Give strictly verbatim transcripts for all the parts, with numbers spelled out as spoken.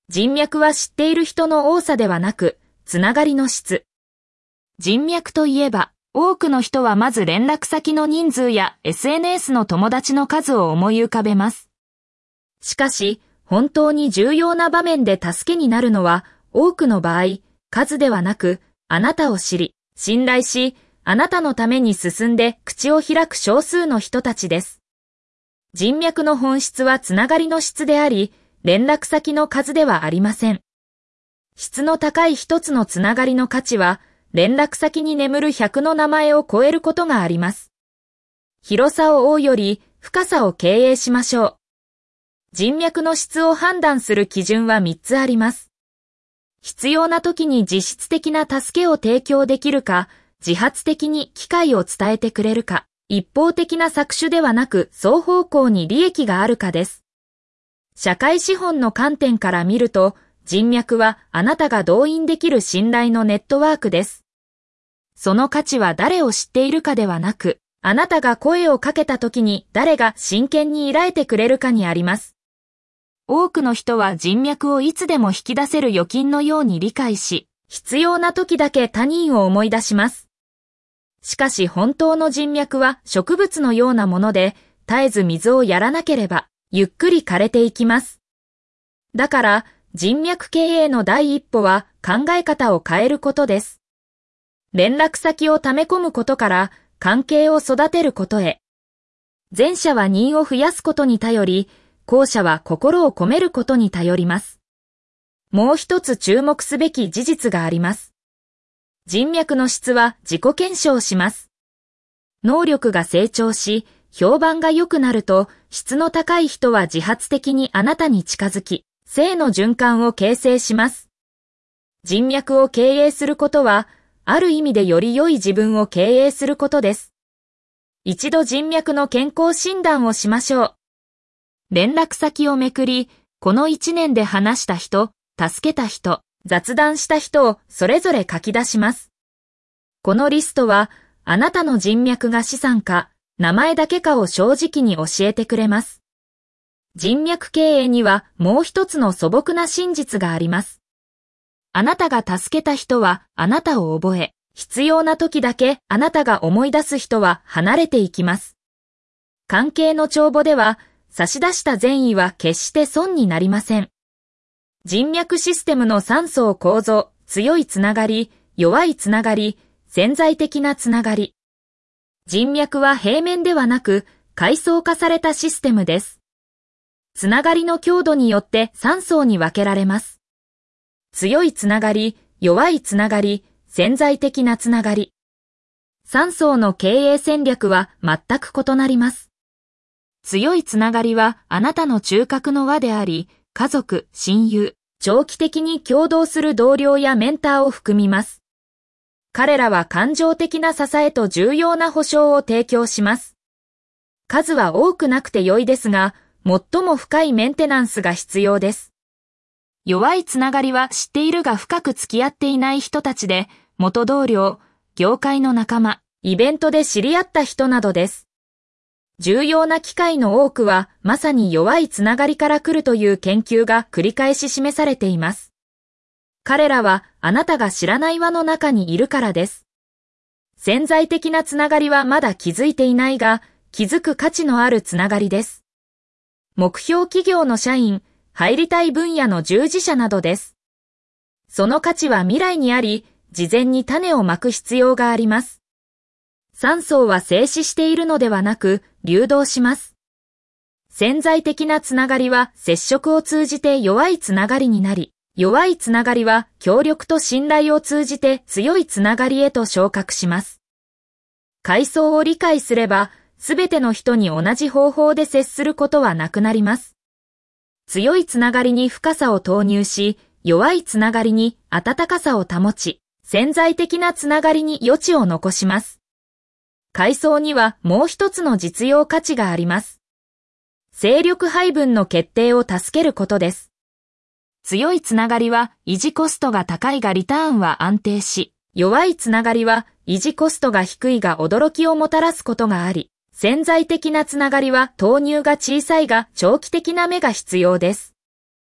人脈は知っている人の多さではなく、つながりの質。人脈といえば、多くの人はまず連絡先の人数や エスエヌエス の友達の数を思い浮かべます。しかし、本当に重要な場面で助けになるのは、多くの場合、数ではなく、あなたを知り、信頼し、あなたのために進んで口を開く少数の人たちです。人脈の本質はつながりの質であり、連絡先の数ではありません。質の高い一つのつながりの価値は、連絡先に眠るひゃくの名前を超えることがあります。広さを追うより深さを経営しましょう。人脈の質を判断する基準はみっつあります。必要な時に実質的な助けを提供できるか、自発的に機会を伝えてくれるか、一方的な搾取ではなく双方向に利益があるかです。社会資本の観点から見ると、人脈はあなたが動員できる信頼のネットワークです。その価値は誰を知っているかではなく、あなたが声をかけた時に誰が真剣に依頼てくれるかにあります。多くの人は人脈をいつでも引き出せる預金のように理解し、必要な時だけ他人を思い出します。しかし本当の人脈は植物のようなもので、絶えず水をやらなければ、ゆっくり枯れていきます。だから、人脈経営の第一歩は考え方を変えることです。連絡先を溜め込むことから関係を育てることへ。前者は人を増やすことに頼り、後者は心を込めることに頼ります。もう一つ注目すべき事実があります。人脈の質は自己検証します。能力が成長し、評判が良くなると、質の高い人は自発的にあなたに近づき、正の循環を形成します。人脈を経営することは、ある意味でより良い自分を経営することです。一度人脈の健康診断をしましょう。連絡先をめくり、この一年で話した人、助けた人、雑談した人をそれぞれ書き出します。このリストは、あなたの人脈が資産か、名前だけかを正直に教えてくれます。人脈経営にはもう一つの素朴な真実があります。あなたが助けた人はあなたを覚え、必要な時だけあなたが思い出す人は離れていきます。関係の帳簿では差し出した善意は決して損になりません。人脈システムのさん層構造、強いつながり、弱いつながり、潜在的なつながり。人脈は平面ではなく階層化されたシステムです。つながりの強度によってさん層に分けられます。強いつながり、弱いつながり、潜在的なつながり。さん層の経営戦略は全く異なります。強いつながりはあなたの中核の輪であり、家族、親友、長期的に協働する同僚やメンターを含みます。彼らは感情的な支えと重要な保障を提供します。数は多くなくて良いですが、最も深いメンテナンスが必要です。弱いつながりは知っているが深く付き合っていない人たちで、元同僚、業界の仲間、イベントで知り合った人などです。重要な機会の多くはまさに弱いつながりから来るという研究が繰り返し示されています。彼らはあなたが知らない輪の中にいるからです。潜在的なつながりはまだ気づいていないが、気づく価値のあるつながりです。目標企業の社員、入りたい分野の従事者などです。その価値は未来にあり、事前に種をまく必要があります。さん層は静止しているのではなく、流動します。潜在的なつながりは接触を通じて弱いつながりになり、弱いつながりは協力と信頼を通じて強いつながりへと昇格します。階層を理解すれば、すべての人に同じ方法で接することはなくなります。強いつながりに深さを投入し、弱いつながりに温かさを保ち、潜在的なつながりに余地を残します。階層にはもう一つの実用価値があります。勢力配分の決定を助けることです。強いつながりは維持コストが高いがリターンは安定し、弱いつながりは維持コストが低いが驚きをもたらすことがあり、潜在的なつながりは投入が小さいが長期的な目が必要です。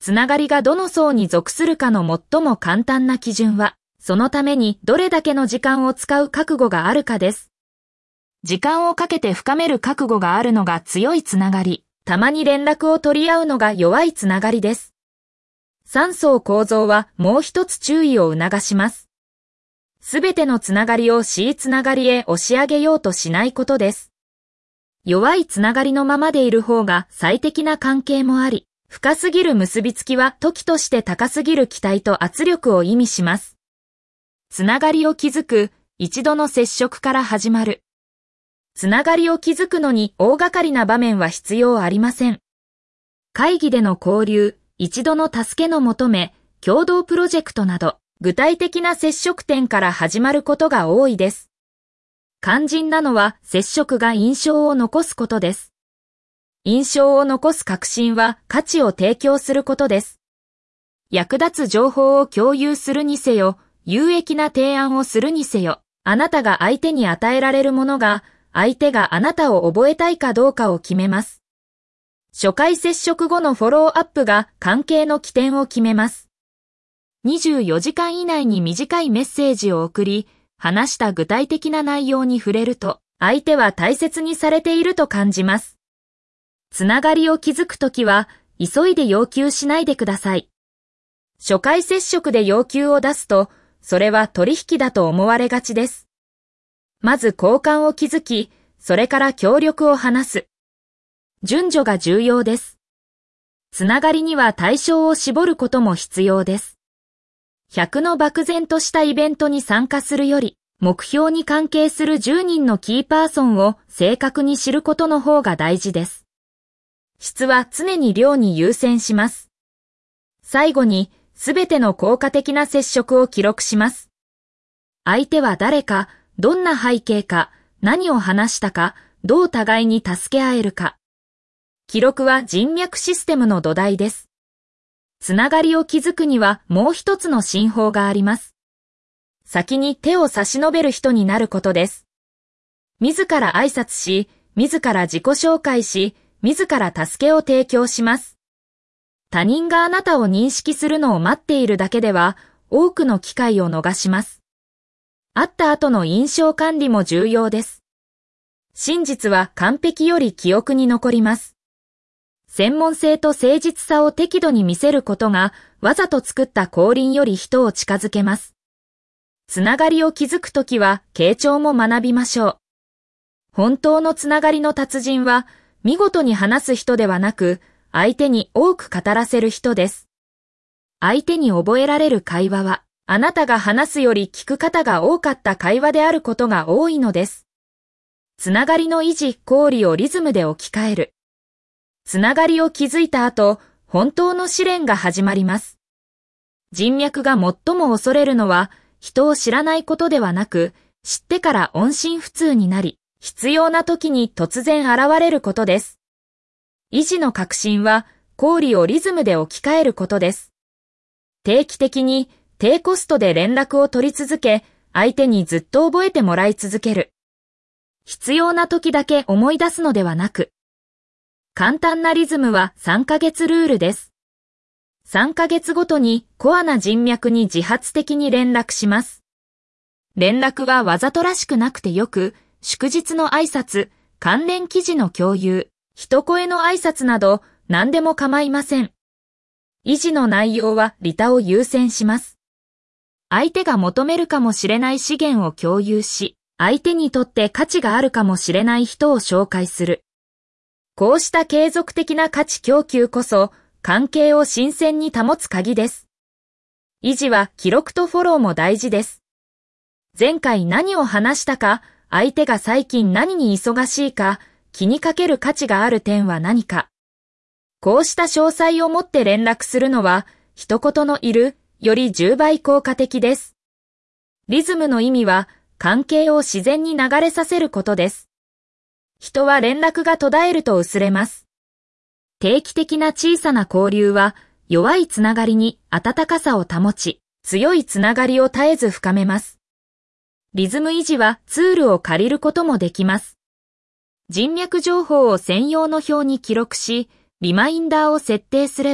つながりがどの層に属するかの最も簡単な基準は、そのためにどれだけの時間を使う覚悟があるかです。時間をかけて深める覚悟があるのが強いつながり、たまに連絡を取り合うのが弱いつながりです。三層構造はもう一つ注意を促します。すべてのつながりを C つながりへ押し上げようとしないことです。弱いつながりのままでいる方が最適な関係もあり、深すぎる結びつきは時として高すぎる期待と圧力を意味します。つながりを築く、一度の接触から始まる。つながりを築くのに大掛かりな場面は必要ありません。会議での交流、一度の助けの求め、共同プロジェクトなど、具体的な接触点から始まることが多いです。肝心なのは接触が印象を残すことです。印象を残す確信は価値を提供することです。役立つ情報を共有するにせよ、有益な提案をするにせよ、あなたが相手に与えられるものが、相手があなたを覚えたいかどうかを決めます。初回接触後のフォローアップが関係の起点を決めます。にじゅうよじかん以内に短いメッセージを送り、話した具体的な内容に触れると、相手は大切にされていると感じます。つながりを築くときは、急いで要求しないでください。初回接触で要求を出すと、それは取引だと思われがちです。まず交換を築き、それから協力を話す。順序が重要です。つながりには対象を絞ることも必要です。ひゃくの漠然としたイベントに参加するより、目標に関係するじゅうにんのキーパーソンを正確に知ることの方が大事です。質は常に量に優先します。最後に、すべての効果的な接触を記録します。相手は誰か、どんな背景か、何を話したか、どう互いに助け合えるか。記録は人脈システムの土台です。つながりを築くにはもう一つの進法があります。先に手を差し伸べる人になることです。自ら挨拶し、自ら自己紹介し、自ら助けを提供します。他人があなたを認識するのを待っているだけでは、多くの機会を逃します。会った後の印象管理も重要です。真実は完璧より記憶に残ります。専門性と誠実さを適度に見せることが、わざと作った口輪より人を近づけます。つながりを築くときは、傾聴も学びましょう。本当のつながりの達人は、見事に話す人ではなく、相手に多く語らせる人です。相手に覚えられる会話は、あなたが話すより聞く方が多かった会話であることが多いのです。つながりの維持・行為をリズムで置き換える。つながりを築いた後、本当の試練が始まります。人脈が最も恐れるのは、人を知らないことではなく、知ってから音信不通になり、必要な時に突然現れることです。維持の核心は、行為をリズムで置き換えることです。定期的に、低コストで連絡を取り続け、相手にずっと覚えてもらい続ける。必要な時だけ思い出すのではなく、簡単なリズムはさんかげつルールです。さんかげつごとにコアな人脈に自発的に連絡します。連絡はわざとらしくなくてよく、祝日の挨拶、関連記事の共有、一声の挨拶など何でも構いません。維持の内容は利他を優先します。相手が求めるかもしれない資源を共有し、相手にとって価値があるかもしれない人を紹介する。こうした継続的な価値供給こそ、関係を新鮮に保つ鍵です。維持は記録とフォローも大事です。前回何を話したか、相手が最近何に忙しいか、気にかける価値がある点は何か。こうした詳細を持って連絡するのは、一言のいる、よりじゅうばい効果的です。リズムの意味は、関係を自然に流れさせることです。人は連絡が途絶えると薄れます。定期的な小さな交流は、弱いつながりに温かさを保ち、強いつながりを絶えず深めます。リズム維持はツールを借りることもできます。人脈情報を専用の表に記録し、リマインダーを設定すれば、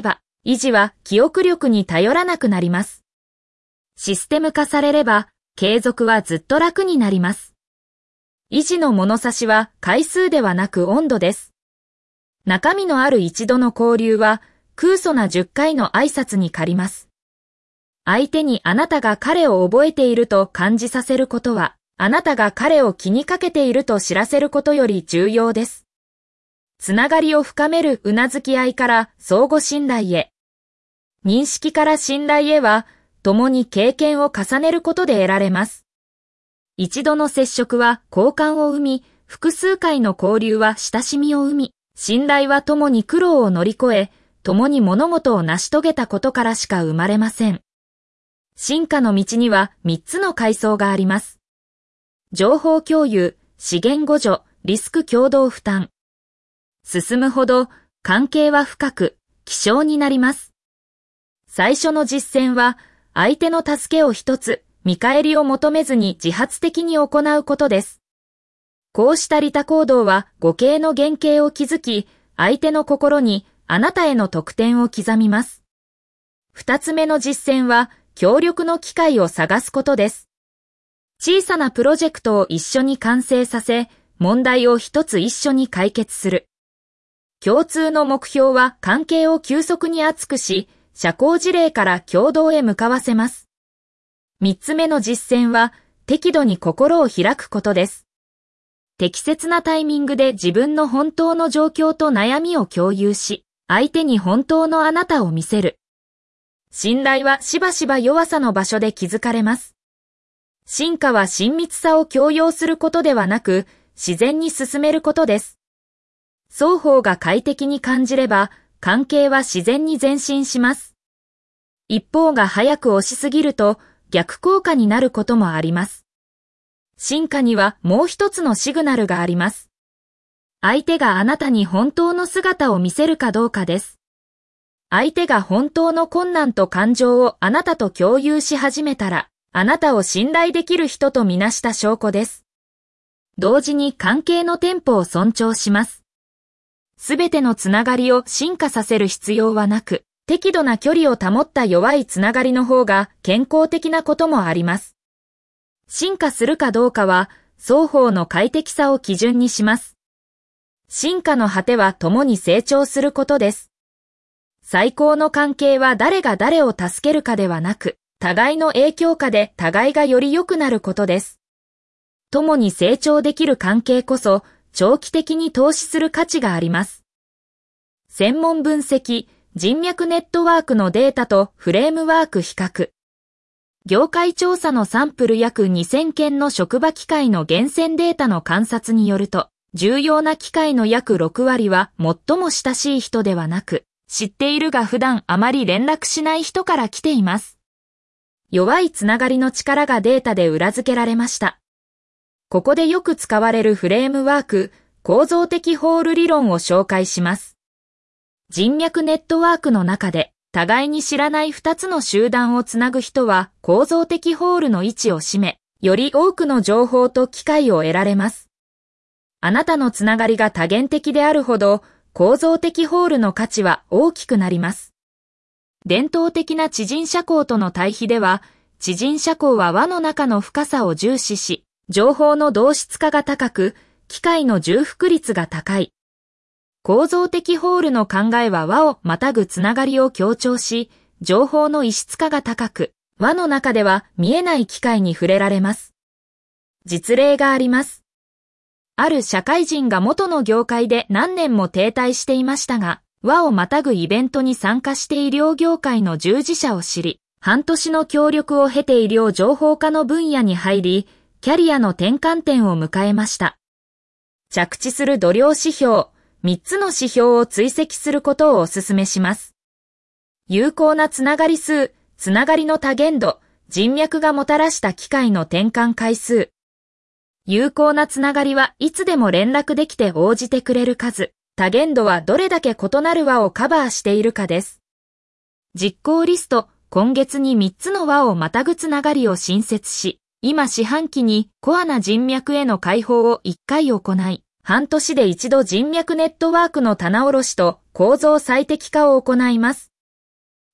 維持は記憶力に頼らなくなります。システム化されれば、継続はずっと楽になります。維持の物差しは回数ではなく温度です。中身のある一度の交流は空疎なじゅっかいの挨拶に借ります。相手にあなたが彼を覚えていると感じさせることは、あなたが彼を気にかけていると知らせることより重要です。つながりを深めるうなずき合いから相互信頼へ。認識から信頼へは、共に経験を重ねることで得られます。一度の接触は好感を生み、複数回の交流は親しみを生み、信頼は共に苦労を乗り越え、共に物事を成し遂げたことからしか生まれません。進化の道にはみっつの階層があります。情報共有、資源互助、リスク共同負担。進むほど関係は深く、希少になります。最初の実践は相手の助けを一つ、見返りを求めずに自発的に行うことです。こうした利他行動は互恵の原型を築き、相手の心にあなたへの特典を刻みます。二つ目の実践は、協力の機会を探すことです。小さなプロジェクトを一緒に完成させ、問題を一つ一緒に解決する。共通の目標は関係を急速に厚くし、社交辞令から共同へ向かわせます。三つ目の実践は、適度に心を開くことです。適切なタイミングで自分の本当の状況と悩みを共有し、相手に本当のあなたを見せる。信頼はしばしば弱さの場所で築かれます。進化は親密さを強要することではなく、自然に進めることです。双方が快適に感じれば、関係は自然に前進します。一方が早く押しすぎると、逆効果になることもあります。進化にはもう一つのシグナルがあります。相手があなたに本当の姿を見せるかどうかです。相手が本当の困難と感情をあなたと共有し始めたら、あなたを信頼できる人とみなした証拠です。同時に関係のテンポを尊重します。すべてのつながりを進化させる必要はなく、適度な距離を保った弱いつながりの方が健康的なこともあります。進化するかどうかは、双方の快適さを基準にします。進化の果ては共に成長することです。最高の関係は誰が誰を助けるかではなく、互いの影響下で互いがより良くなることです。共に成長できる関係こそ、長期的に投資する価値があります。専門分析、人脈ネットワークのデータとフレームワーク比較。業界調査のサンプル約にせんけんの職場機会の厳選データの観察によると、重要な機会の約ろくわりは最も親しい人ではなく、知っているが普段あまり連絡しない人から来ています。弱いつながりの力がデータで裏付けられました。ここでよく使われるフレームワーク、構造的ホール理論を紹介します。人脈ネットワークの中で、互いに知らないふたつの集団をつなぐ人は構造的ホールの位置を占め、より多くの情報と機会を得られます。あなたのつながりが多元的であるほど、構造的ホールの価値は大きくなります。伝統的な知人社交との対比では、知人社交は輪の中の深さを重視し、情報の同質化が高く、機会の重複率が高い。構造的ホールの考えは輪をまたぐつながりを強調し、情報の異質化が高く、輪の中では見えない機会に触れられます。実例があります。ある社会人が元の業界で何年も停滞していましたが、輪をまたぐイベントに参加して医療業界の従事者を知り、半年の協力を経て医療情報化の分野に入り、キャリアの転換点を迎えました。着地する度量指標、みっつの指標を追跡することをお勧めします。有効なつながり数、つながりの多元度、人脈がもたらした機会の転換回数。有効なつながりはいつでも連絡できて応じてくれる数、多元度はどれだけ異なる輪をカバーしているかです。実行リスト、今月にみっつの輪をまたぐつながりを新設し、今四半期にコアな人脈への開放をいっかい行い、半年で一度人脈ネットワークの棚卸しと構造最適化を行います。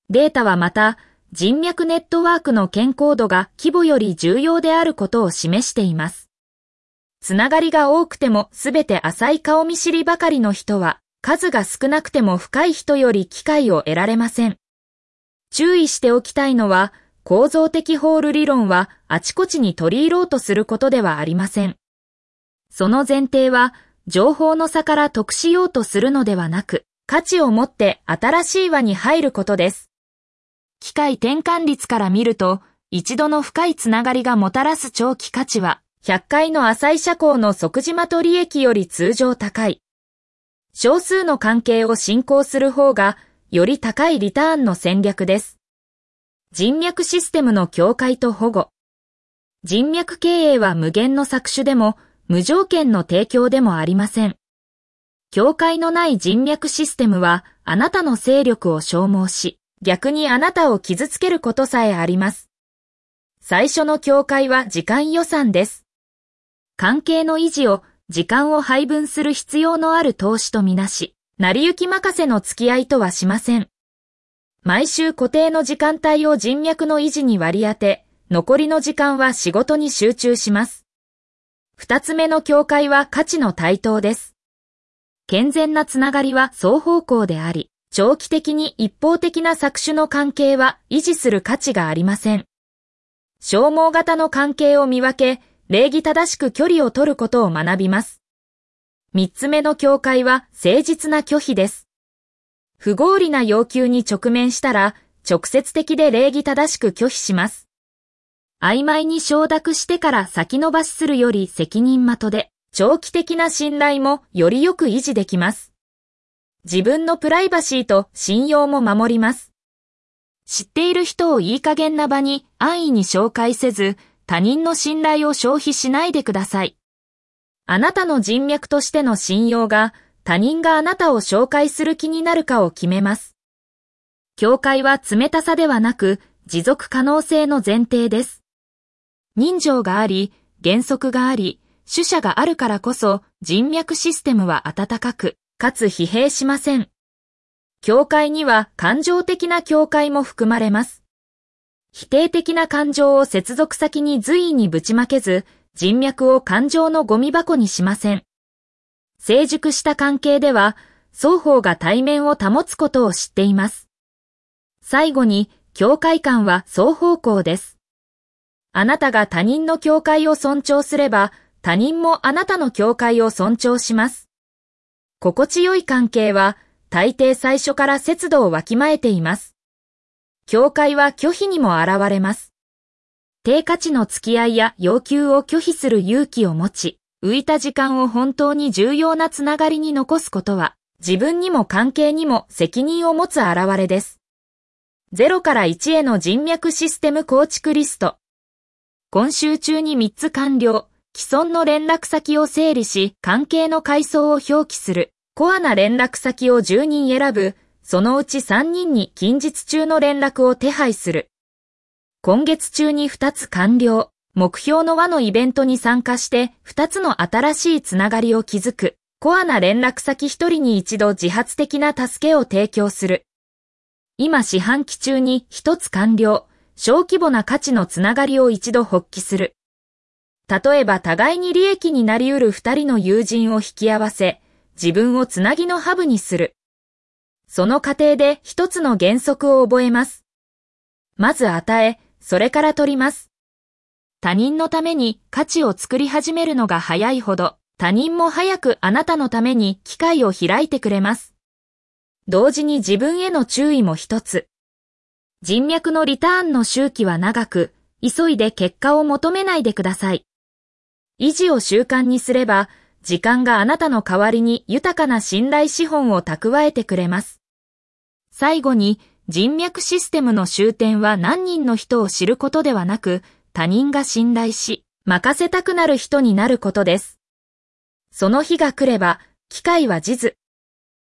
データはまた、人脈ネットワークの健康度が規模より重要であることを示しています。つながりが多くてもすべて浅い顔見知りばかりの人は、数が少なくても深い人より機会を得られません。注意しておきたいのは、構造的ホール理論はあちこちに取り入ろうとすることではありません。その前提は、情報の差から得しようとするのではなく、価値を持って新しい輪に入ることです。機会転換率から見ると、一度の深いつながりがもたらす長期価値は、ひゃっかいの浅い社交の即時的利益より通常高い。少数の関係を進行する方が、より高いリターンの戦略です。人脈システムの境界と保護。人脈経営は無限の搾取でも、無条件の提供でもありません。境界のない人脈システムは、あなたの勢力を消耗し、逆にあなたを傷つけることさえあります。最初の境界は時間予算です。関係の維持を時間を配分する必要のある投資とみなし、成り行き任せの付き合いとはしません。毎週固定の時間帯を人脈の維持に割り当て、残りの時間は仕事に集中します。二つ目の境界は価値の対等です。健全なつながりは双方向であり、長期的に一方的な搾取の関係は維持する価値がありません。消耗型の関係を見分け、礼儀正しく距離を取ることを学びます。三つ目の境界は誠実な拒否です。不合理な要求に直面したら、直接的で礼儀正しく拒否します。曖昧に承諾してから先延ばしするより責任的で、長期的な信頼もよりよく維持できます。自分のプライバシーと信用も守ります。知っている人をいい加減な場に安易に紹介せず、他人の信頼を消費しないでください。あなたの人脈としての信用が他人があなたを紹介する気になるかを決めます。境界は冷たさではなく持続可能性の前提です。人情があり、原則があり、主者があるからこそ人脈システムは温かく、かつ疲弊しません。境界には感情的な境界も含まれます。否定的な感情を接続先に随意にぶちまけず、人脈を感情のゴミ箱にしません。成熟した関係では、双方が対面を保つことを知っています。最後に、境界感は双方向です。あなたが他人の境界を尊重すれば、他人もあなたの境界を尊重します。心地よい関係は、大抵最初から節度をわきまえています。境界は拒否にも現れます。低価値の付き合いや要求を拒否する勇気を持ち、浮いた時間を本当に重要なつながりに残すことは、自分にも関係にも責任を持つ現れです。ゼロからいちへの人脈システム構築リスト。今週中にみっつ完了。既存の連絡先を整理し、関係の階層を表記する。コアな連絡先をじゅうにん選ぶ。そのうちさんにんに近日中の連絡を手配する。今月中にふたつ完了。目標の輪のイベントに参加してふたつの新しいつながりを築く。コアな連絡先ひとりに一度自発的な助けを提供する。今四半期中にひとつ完了。小規模な価値のつながりを一度発揮する。例えば互いに利益になり得る二人の友人を引き合わせ、自分をつなぎのハブにする。その過程で一つの原則を覚えます。まず与え、それから取ります。他人のために価値を作り始めるのが早いほど、他人も早くあなたのために機会を開いてくれます。同時に自分への注意も一つ。人脈のリターンの周期は長く、急いで結果を求めないでください。維持を習慣にすれば、時間があなたの代わりに豊かな信頼資本を蓄えてくれます。最後に、人脈システムの終点は何人の人を知ることではなく、他人が信頼し、任せたくなる人になることです。その日が来れば、機会は地図。